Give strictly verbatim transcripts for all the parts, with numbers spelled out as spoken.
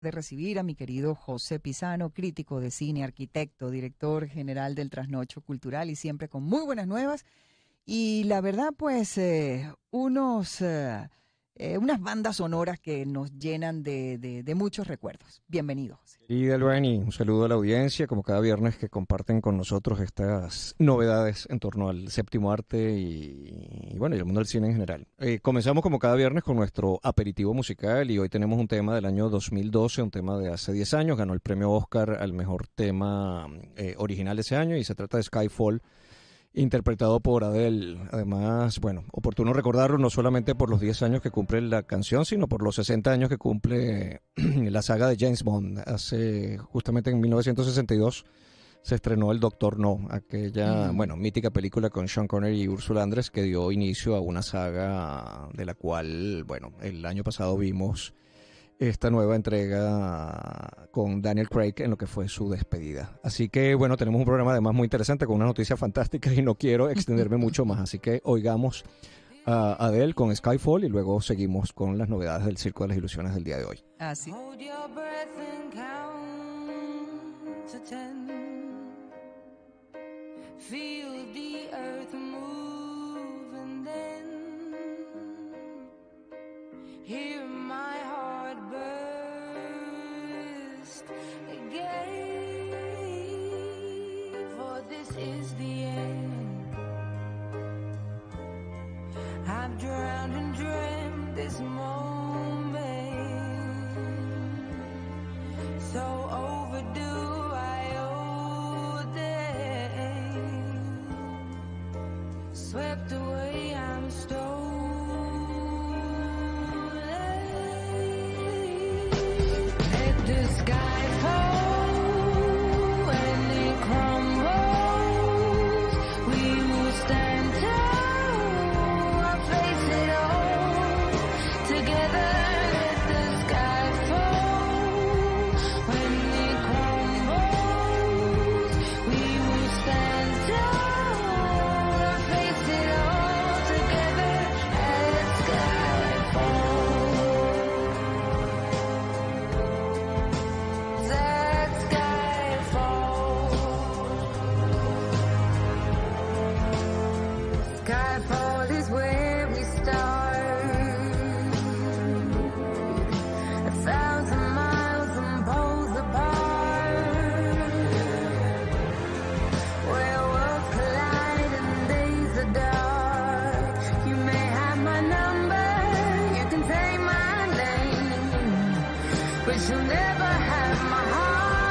de recibir a mi querido José Pisano, crítico de cine, arquitecto, director general del Trasnocho Cultural y siempre con muy buenas nuevas. Y la verdad, pues, eh, unos, eh, eh, unas bandas sonoras que nos llenan de, de, de muchos recuerdos. Bienvenido, José. Y Delvani, un saludo a la audiencia, como cada viernes que comparten con nosotros estas novedades en torno al séptimo arte y, y bueno, y el mundo del cine en general. Eh, comenzamos como cada viernes con nuestro aperitivo musical y hoy tenemos un tema del año dos mil doce, un tema de hace diez años, ganó el premio Oscar al mejor tema eh, original de ese año y se trata de Skyfall, interpretado por Adele. Además, bueno, oportuno recordarlo no solamente por los diez años que cumple la canción, sino por los sesenta años que cumple la saga de James Bond. Hace, justamente en mil novecientos sesenta y dos, se estrenó El Doctor No, aquella, mm. bueno, mítica película con Sean Connery y Ursula Andress que dio inicio a una saga de la cual, bueno, el año pasado vimos esta nueva entrega con Daniel Craig en lo que fue su despedida. Así que, bueno, tenemos un programa además muy interesante con una noticia fantástica y no quiero extenderme mucho más. Así que oigamos a Adele con Skyfall y luego seguimos con las novedades del Circo de las Ilusiones del día de hoy. Así. Feel the earth move and then hear my heart burst again, for this is the end. I've drowned and dreamt this moment, so overdue I owe them. Swept away, I'm stolen. The sky falls and it crumbles. We will stand tall and face it all together. Let the sky fall when it crumbles. We will stand tall and face it all together. Let sky fall. Skyfall is where we start, a thousand miles from poles apart, where worlds collide and days are dark. You may have my number, you can say my name, but you'll never have my heart.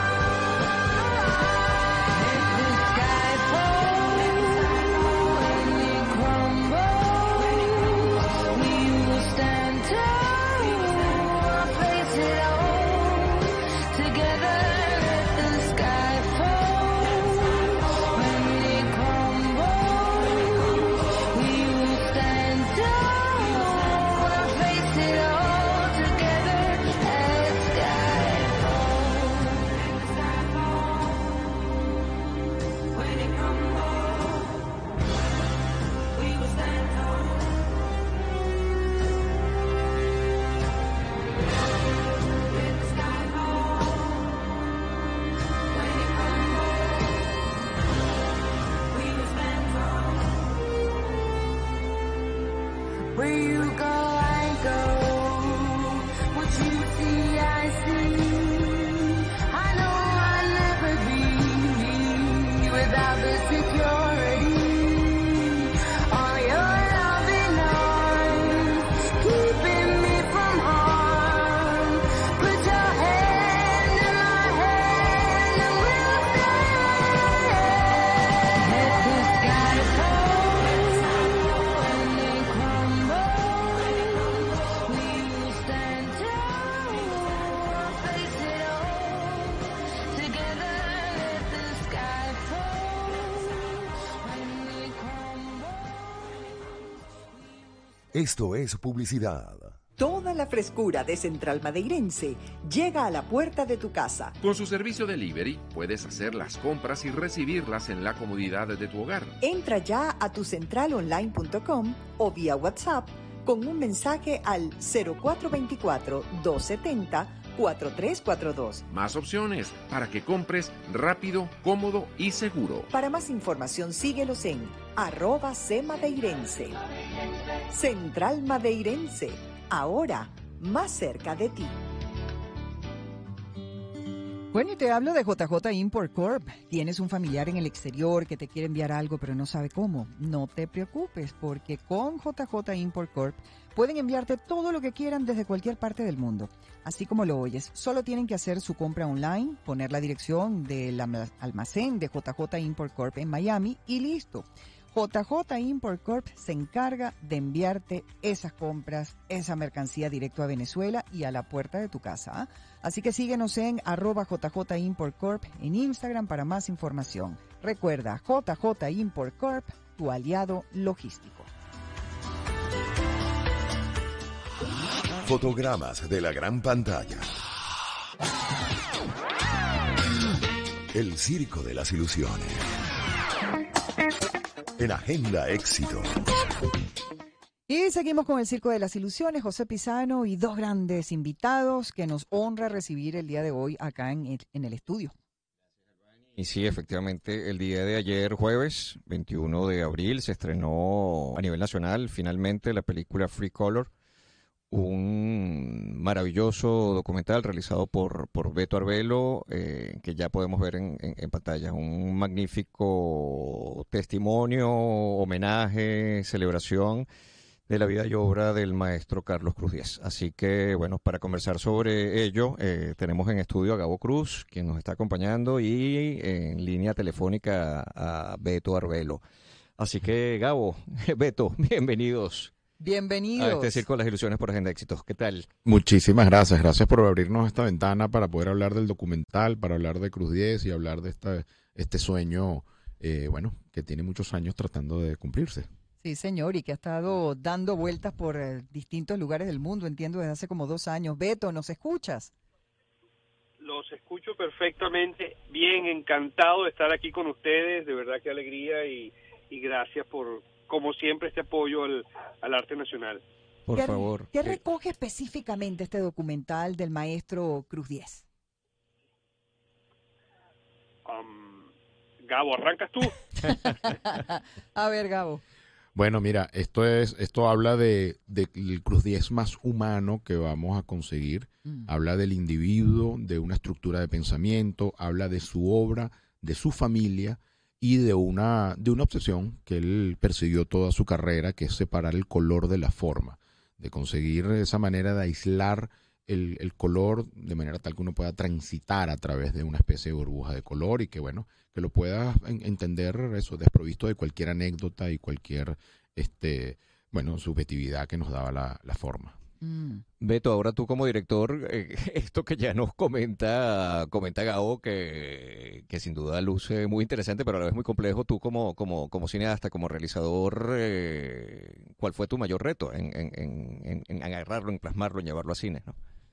Where you go, I go. What you see, I see. I know I'll never be without the security. All your loving arms keeping me from harm. Put your hand in my hand and we'll stand. Let the sky fall and then crumble. We will stand tall, face it all together. Let the sky fall when we crumble. Esto es publicidad. Toda la frescura de Central Madeirense llega a la puerta de tu casa. Con su servicio delivery puedes hacer las compras y recibirlas en la comodidad de tu hogar. Entra ya a tu central online punto com o vía WhatsApp con un mensaje al cero cuatro dos cuatro, dos siete cero, cuatro tres cuatro dos. Más opciones para que compres rápido, cómodo y seguro. Para más información, síguelos en arroba cmadeirense. Central Madeirense, ahora más cerca de ti. Bueno, y te hablo de J J Import Corp. Tienes un familiar en el exterior que te quiere enviar algo pero no sabe cómo. No te preocupes, porque con J J Import Corp pueden enviarte todo lo que quieran desde cualquier parte del mundo. Así como lo oyes, solo tienen que hacer su compra online, poner la dirección del alma- almacén de J J Import Corp en Miami y listo. J J Import Corp se encarga de enviarte esas compras, esa mercancía directo a Venezuela y a la puerta de tu casa. ¿ah? Así que síguenos en arroba J J Import Corp en Instagram para más información. Recuerda, J J Import Corp, tu aliado logístico. Fotogramas de la gran pantalla. El circo de las ilusiones. En Agenda Éxito. Y seguimos con el Circo de las Ilusiones, José Pisano y dos grandes invitados que nos honra recibir el día de hoy acá en el, en el estudio. Y sí, efectivamente, el día de ayer, jueves, veintiuno de abril, se estrenó a nivel nacional finalmente la película Free Color, un maravilloso documental realizado por, por Beto Arbelo, eh, que ya podemos ver en, en, en pantalla. Un magnífico testimonio, homenaje, celebración de la vida y obra del maestro Carlos Cruz Diez. Así que, bueno, para conversar sobre ello, eh, tenemos en estudio a Gabo Cruz, quien nos está acompañando, y en línea telefónica a Beto Arbelo. Así que, Gabo, Beto, bienvenidos. Bienvenidos. A este Circo de las Ilusiones por Agenda Éxitos. ¿Qué tal? Muchísimas gracias. Gracias por abrirnos esta ventana para poder hablar del documental, para hablar de Cruz Diez y hablar de esta, este sueño, eh, bueno, que tiene muchos años tratando de cumplirse. Sí, señor, y que ha estado dando vueltas por eh, distintos lugares del mundo, entiendo, desde hace como dos años. Beto, ¿nos escuchas? Los escucho perfectamente. Bien, encantado de estar aquí con ustedes. De verdad, qué alegría y, y gracias por, como siempre, este apoyo al, al arte nacional. Por ¿Qué, favor. ¿Qué eh, recoge específicamente este documental del maestro Cruz Diez? Um, Gabo, ¿arrancas tú? A ver, Gabo. Bueno, mira, esto es, esto habla de, de el Cruz Diez más humano que vamos a conseguir. Mm. Habla del individuo, de una estructura de pensamiento, habla de su obra, de su familia y de una, de una obsesión que él persiguió toda su carrera, que es separar el color de la forma, de conseguir esa manera de aislar el, el color de manera tal que uno pueda transitar a través de una especie de burbuja de color y que, bueno, que lo pueda en, entender eso, desprovisto de cualquier anécdota y cualquier, este, bueno, subjetividad que nos daba la, la forma. Mm. Beto, ahora tú como director, eh, esto que ya nos comenta, comenta Gabo, que, que sin duda luce muy interesante, pero a la vez muy complejo, tú como, como, como cineasta, como realizador, eh, ¿cuál fue tu mayor reto en, en, en, en agarrarlo, en plasmarlo, en llevarlo a cines, ¿no?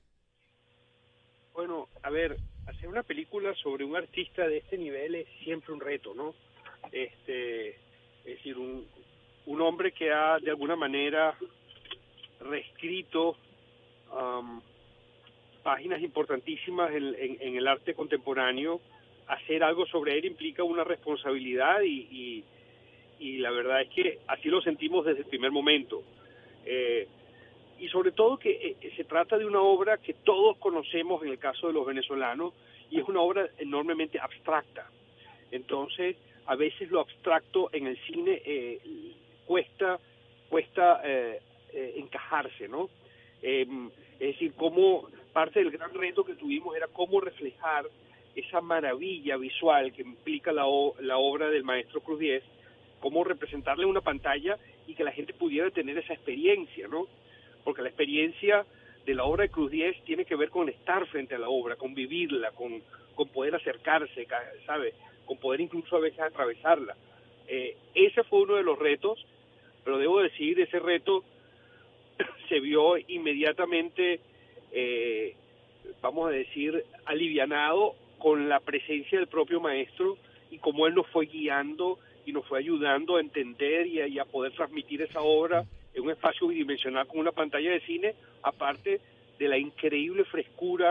Bueno, a ver, hacer una película sobre un artista de este nivel es siempre un reto, ¿no? Este, es decir, un, un hombre que ha de alguna manera reescrito um, páginas importantísimas en, en, en el arte contemporáneo. Hacer algo sobre él implica una responsabilidad y, y, y la verdad es que así lo sentimos desde el primer momento. Eh, y sobre todo que eh, se trata de una obra que todos conocemos en el caso de los venezolanos y es una obra enormemente abstracta. Entonces, a veces lo abstracto en el cine eh, cuesta, cuesta eh, eh, encajarse, ¿no? Eh, es decir, cómo parte del gran reto que tuvimos era cómo reflejar esa maravilla visual que implica la, o, la obra del maestro Cruz Diez, cómo representarle en una pantalla y que la gente pudiera tener esa experiencia, ¿no? Porque la experiencia de la obra de Cruz Diez tiene que ver con estar frente a la obra, con vivirla, con, con poder acercarse, ¿sabe? Con poder incluso a veces atravesarla. Eh, ese fue uno de los retos, pero debo decir, ese reto se vio inmediatamente, eh, vamos a decir, alivianado con la presencia del propio maestro y cómo él nos fue guiando y nos fue ayudando a entender y a, y a poder transmitir esa obra en un espacio bidimensional con una pantalla de cine, aparte de la increíble frescura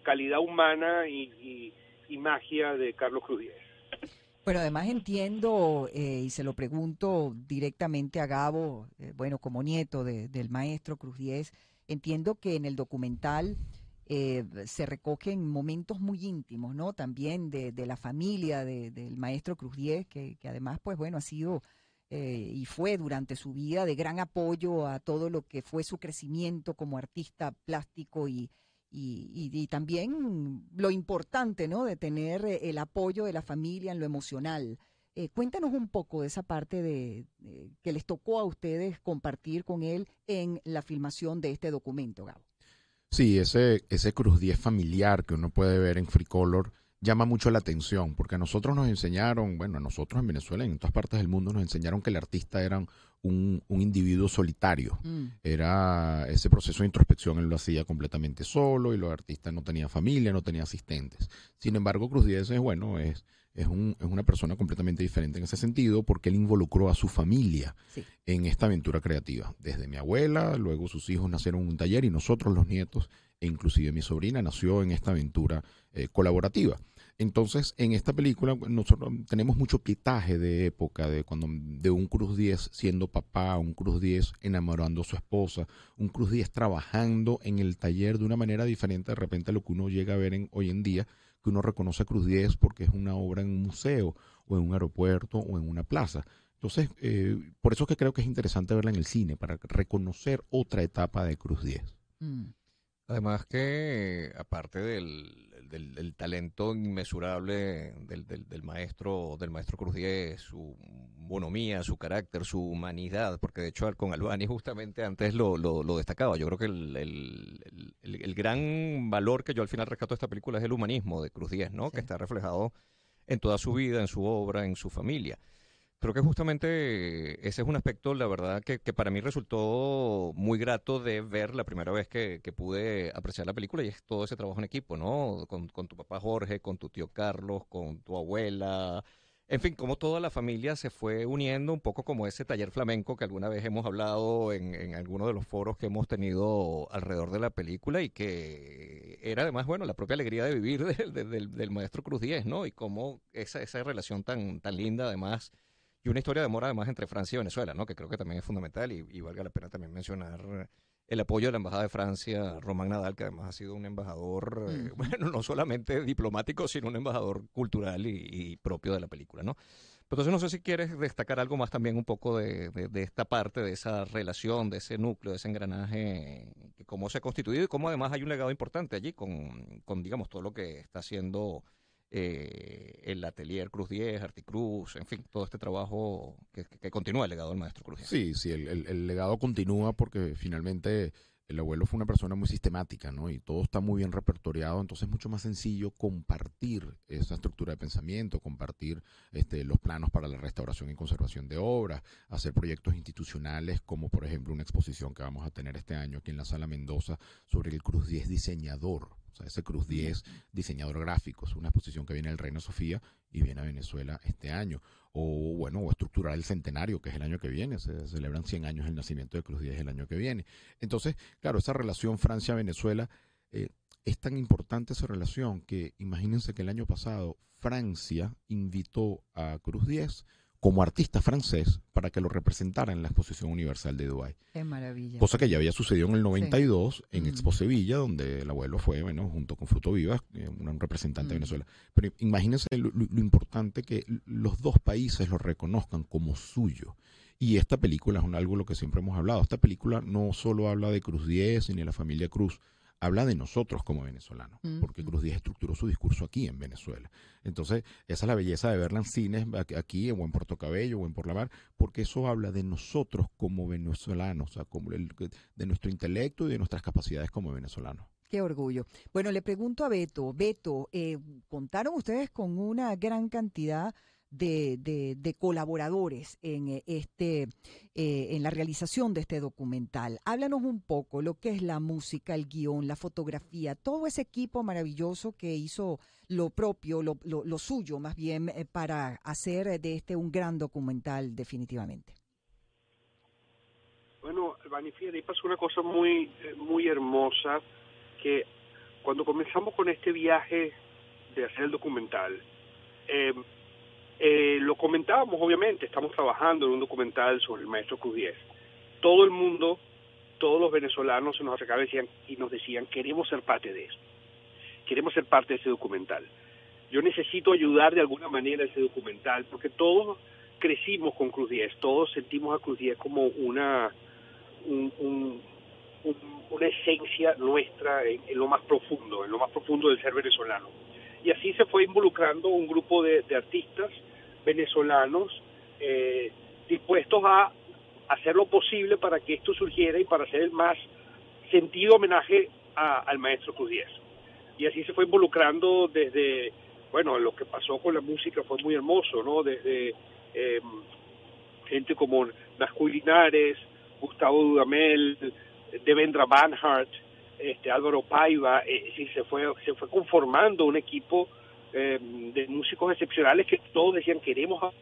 calidad humana y, y, y magia de Carlos Cruz Diez. Bueno, además entiendo, eh, y se lo pregunto directamente a Gabo, eh, bueno, como nieto de, del maestro Cruz Diez, entiendo que en el documental eh, se recogen momentos muy íntimos, ¿no? También de, de la familia de, del maestro Cruz Diez, que, que además, pues bueno, ha sido eh, y fue durante su vida de gran apoyo a todo lo que fue su crecimiento como artista plástico y Y, y, y también lo importante, ¿no?, de tener eh, el apoyo de la familia en lo emocional. Eh, cuéntanos un poco de esa parte de, de que les tocó a ustedes compartir con él en la filmación de este documento, Gabo. Sí, ese, ese Cruz diez familiar que uno puede ver en Fricolor llama mucho la atención, porque a nosotros nos enseñaron, bueno, a nosotros en Venezuela y en todas partes del mundo nos enseñaron que el artista era un, un individuo solitario. Mm. Era ese proceso de introspección, él lo hacía completamente solo y los artistas no tenían familia, no tenían asistentes. Sin embargo, Cruz diez es, bueno, es, es, un, es una persona completamente diferente en ese sentido porque él involucró a su familia sí. en esta aventura creativa. Desde mi abuela, luego sus hijos nacieron en un taller y nosotros los nietos, e inclusive mi sobrina nació en esta aventura eh, colaborativa. Entonces, en esta película nosotros tenemos mucho pietaje de época, de cuando de un Cruz diez siendo papá, un Cruz diez enamorando a su esposa, un Cruz diez trabajando en el taller de una manera diferente de repente a lo que uno llega a ver en, hoy en día, que uno reconoce a Cruz diez porque es una obra en un museo o en un aeropuerto o en una plaza. Entonces, eh, por eso es que creo que es interesante verla en el cine, para reconocer otra etapa de Cruz diez. Mm. Además que, aparte del, del, del talento inmesurable del, del, del maestro del maestro Cruz diez, su bonomía, su carácter, su humanidad, porque de hecho con Albani justamente antes lo, lo, lo destacaba. Yo creo que el, el, el, el gran valor que yo al final rescato de esta película es el humanismo de Cruz diez, ¿no? Sí. Que está reflejado en toda su vida, en su obra, en su familia. Creo que justamente ese es un aspecto, la verdad, que, que para mí resultó muy grato de ver la primera vez que, que pude apreciar la película, y es todo ese trabajo en equipo, ¿no? Con, con tu papá Jorge, con tu tío Carlos, con tu abuela, en fin, cómo toda la familia se fue uniendo, un poco como ese taller flamenco que alguna vez hemos hablado en, en algunos de los foros que hemos tenido alrededor de la película, y que era además, bueno, la propia alegría de vivir del, del, del maestro Cruz diez, ¿no? Y cómo esa, esa relación tan, tan linda, además, y una historia de amor además entre Francia y Venezuela, ¿no? Que creo que también es fundamental, y, y valga la pena también mencionar el apoyo de la Embajada de Francia, Román Nadal, que además ha sido un embajador, eh, uh-huh. bueno, no solamente diplomático, sino un embajador cultural y, y propio de la película, ¿no? Entonces no sé si quieres destacar algo más también un poco de, de, de esta parte, de esa relación, de ese núcleo, de ese engranaje, cómo se ha constituido y cómo además hay un legado importante allí con, con digamos, todo lo que está haciendo Eh, el Atelier Cruz diez, Articruz, en fin, todo este trabajo que, que, que continúa el legado del maestro Cruz diez. Sí, sí, el, el, el legado continúa porque finalmente el abuelo fue una persona muy sistemática, ¿no? Y todo está muy bien repertoriado, entonces es mucho más sencillo compartir esa estructura de pensamiento, compartir este, los planos para la restauración y conservación de obras, hacer proyectos institucionales como por ejemplo una exposición que vamos a tener este año aquí en la Sala Mendoza sobre el Cruz diez diseñador. O sea, ese Cruz diez, diseñador gráfico, es una exposición que viene del Reina Sofía y viene a Venezuela este año. O bueno, o estructurar el centenario, que es el año que viene, se celebran cien años del nacimiento de Cruz diez el año que viene. Entonces, claro, esa relación Francia-Venezuela, eh, es tan importante esa relación que imagínense que el año pasado Francia invitó a Cruz diez como artista francés para que lo representara en la Exposición Universal de Dubái. Qué maravilla. Cosa que ya había sucedido en el noventa y dos sí. en mm. Expo Sevilla, donde el abuelo fue, bueno, junto con Fruto Vivas, eh, un representante mm. de Venezuela. Pero imagínense lo, lo importante que los dos países lo reconozcan como suyo. Y esta película es un, algo de lo que siempre hemos hablado. Esta película no solo habla de Cruz diez ni de la familia Cruz, habla de nosotros como venezolanos, mm. porque Cruz diez estructuró su discurso aquí en Venezuela. Entonces, esa es la belleza de verla en cines, aquí o en Puerto Cabello o en Por la Mar, porque eso habla de nosotros como venezolanos, o sea, como el, de nuestro intelecto y de nuestras capacidades como venezolanos. Qué orgullo. Bueno, le pregunto a Beto, Beto, eh, contaron ustedes con una gran cantidad De, de, de colaboradores en este eh, en la realización de este documental. Háblanos un poco lo que es la música, el guión, la fotografía, todo ese equipo maravilloso que hizo lo propio, lo, lo, lo suyo más bien, eh, para hacer de este un gran documental definitivamente. Bueno, Albani, fíjate, pasó una cosa muy, muy hermosa, que cuando comenzamos con este viaje de hacer el documental, eh, eh, lo comentábamos, obviamente, estamos trabajando en un documental sobre el maestro Cruz Diez. Todo el mundo, todos los venezolanos se nos acercaban y, decían, y nos decían, queremos ser parte de eso, queremos ser parte de ese documental. Yo necesito ayudar de alguna manera a ese documental, porque todos crecimos con Cruz Diez, todos sentimos a Cruz Diez como una, un, un, un, una esencia nuestra en, en lo más profundo, en lo más profundo del ser venezolano. Y así se fue involucrando un grupo de, de artistas venezolanos eh, dispuestos a hacer lo posible para que esto surgiera y para hacer el más sentido homenaje a, al maestro Cruz Diez. Y así se fue involucrando desde, bueno, lo que pasó con la música fue muy hermoso, ¿no? Desde eh, gente como Nazcuy Linares, Gustavo Dudamel, Devendra Banhart, este, Álvaro Paiva, eh, sí, se fue se fue conformando un equipo eh, de músicos excepcionales que todos decían, queremos a...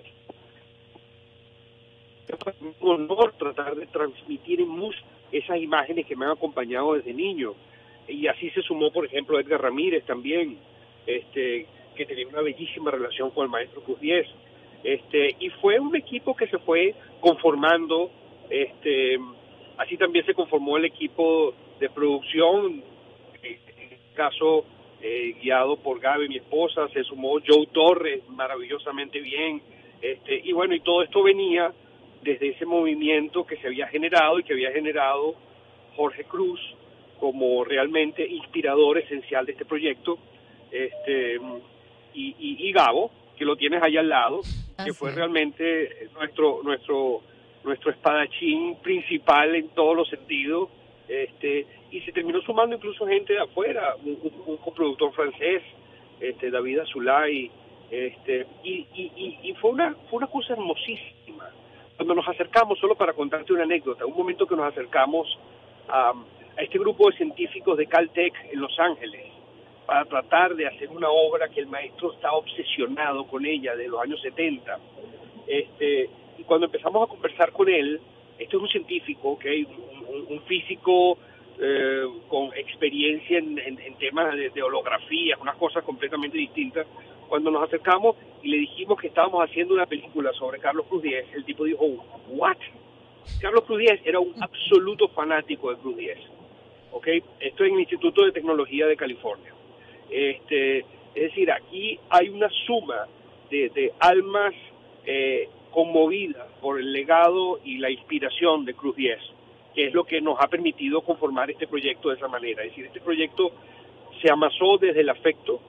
un honor tratar de transmitir en música esas imágenes que me han acompañado desde niño. Y así se sumó, por ejemplo, Edgar Ramírez también, este, que tenía una bellísima relación con el maestro Cruz Diez. Este, y fue un equipo que se fue conformando, este, así también se conformó el equipo de producción, en este caso eh, guiado por Gaby, mi esposa, se sumó Joe Torres, maravillosamente bien, este, y bueno, y todo esto venía desde ese movimiento que se había generado y que había generado Jorge Cruz como realmente inspirador esencial de este proyecto, este, y, y, y Gabo, que lo tienes ahí al lado, Ah, que sí. fue realmente nuestro nuestro nuestro espadachín principal en todos los sentidos, este, y se terminó sumando incluso gente de afuera, un, un, un coproductor francés, este, David Azulay, este, y, y, y, y fue una fue una cosa hermosísima. Cuando nos acercamos, solo para contarte una anécdota, un momento que nos acercamos a, a este grupo de científicos de Caltech en Los Ángeles, para tratar de hacer una obra que el maestro estaba obsesionado con ella de los años setenta. Este, y cuando empezamos a conversar con él, este es un científico, ¿okay? un, un, un físico eh, con experiencia en, en, en temas de, de holografías, unas cosas completamente distintas. Cuando nos acercamos y le dijimos que estábamos haciendo una película sobre Carlos Cruz Diez, el tipo dijo, ¿what? Carlos Cruz Diez era un absoluto fanático de Cruz Diez. ¿Okay? Esto es en el Instituto de Tecnología de California. Este, es decir, aquí hay una suma de, de almas eh, conmovidas por el legado y la inspiración de Cruz Diez, que es lo que nos ha permitido conformar este proyecto de esa manera. Es decir, este proyecto se amasó desde el afecto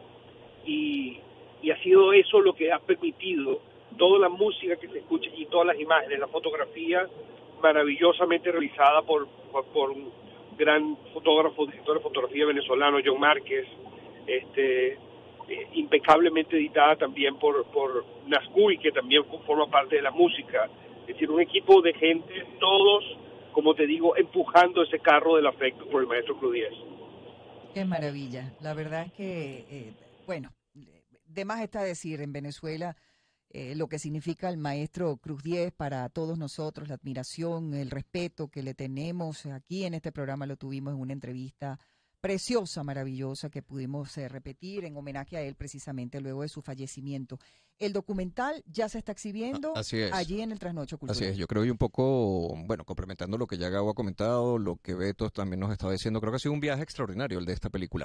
y, y ha sido eso lo que ha permitido toda la música que se escucha y todas las imágenes, la fotografía maravillosamente realizada por, por, por un gran fotógrafo, director de fotografía venezolano, John Márquez, este, eh, impecablemente editada también por, por Nazcuy, que también forma parte de la música. Es decir, un equipo de gente, todos, como te digo, empujando ese carro del afecto por el maestro Cruz Diez. Qué maravilla. La verdad es que, eh, bueno, de más está decir en Venezuela eh, lo que significa el maestro Cruz Diez para todos nosotros, la admiración, el respeto que le tenemos. Aquí en este programa lo tuvimos en una entrevista preciosa, maravillosa, que pudimos eh, repetir en homenaje a él precisamente luego de su fallecimiento. El documental ya se está exhibiendo Así es. allí en el Trasnocho Cultural. Así es, yo creo y un poco, bueno, complementando lo que ya Gabo ha comentado, lo que Beto también nos estaba diciendo, creo que ha sido un viaje extraordinario el de esta película.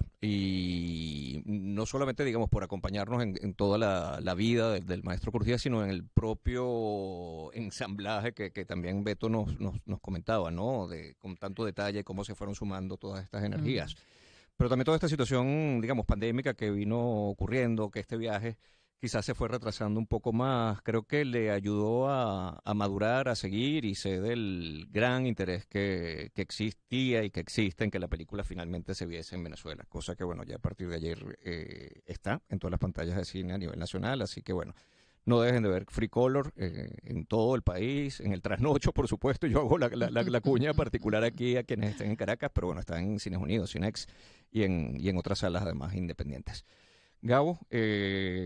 Y no solamente, digamos, por acompañarnos en, en toda la, la vida del, del maestro Cruz Diez, sino en el propio ensamblaje que, que también Beto nos, nos, nos comentaba, ¿no? De, con tanto detalle, cómo se fueron sumando todas estas energías. Mm. Pero también toda esta situación, digamos, pandémica que vino ocurriendo, que este viaje quizás se fue retrasando un poco más, creo que le ayudó a, a madurar, a seguir, y sé del gran interés que, que existía y que existe en que la película finalmente se viese en Venezuela, cosa que, bueno, ya a partir de ayer eh, está en todas las pantallas de cine a nivel nacional, así que, bueno, no dejen de ver Free Color eh, en todo el país, en el Trasnocho, por supuesto. Yo hago la, la, la, la cuña particular aquí a quienes estén en Caracas, pero bueno, está en Cines Unidos, Cinex y en, y en otras salas además independientes. Gabo, eh,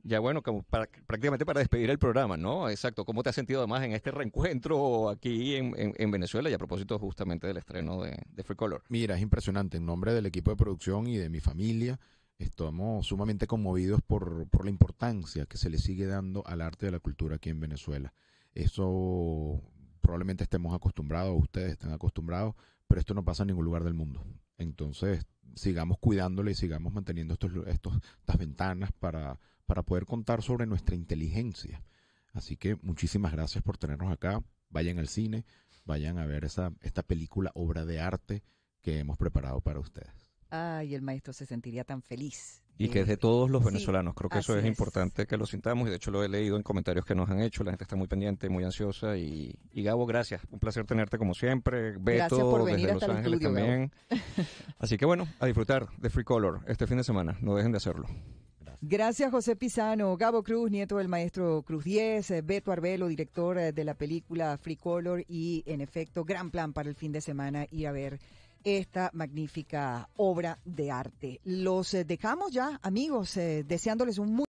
Ya bueno, como para, prácticamente para despedir el programa, ¿no? Exacto. ¿Cómo te has sentido además en este reencuentro aquí en, en, en Venezuela y a propósito justamente del estreno de, de Free Color? Mira, es impresionante. En nombre del equipo de producción y de mi familia, estamos sumamente conmovidos por, por la importancia que se le sigue dando al arte y a la cultura aquí en Venezuela. Eso probablemente estemos acostumbrados, ustedes estén acostumbrados, pero esto no pasa en ningún lugar del mundo. Entonces, sigamos cuidándole y sigamos manteniendo estos, estos, estas ventanas para, para poder contar sobre nuestra inteligencia. Así que muchísimas gracias por tenernos acá. Vayan al cine, vayan a ver esa, esta película, obra de arte que hemos preparado para ustedes. Ay, el maestro se sentiría tan feliz. Y que es de todos los Sí, venezolanos. Creo que eso así es es. importante que lo sintamos y de hecho lo he leído en comentarios que nos han hecho. La gente está muy pendiente, muy ansiosa. Y, y Gabo, gracias. Un placer tenerte como siempre. Beto, Gracias por venir desde hasta Los el Ángeles estudio, también. Así que bueno, a disfrutar de Free Color este fin de semana. No dejen de hacerlo. Gracias, José Pisano. Gabo Cruz, nieto del maestro Cruz diez, eh, Beto Arbelo, director eh, de la película Free Color y, en efecto, gran plan para el fin de semana ir a ver esta magnífica obra de arte. Los eh, dejamos ya, amigos, eh, deseándoles un muy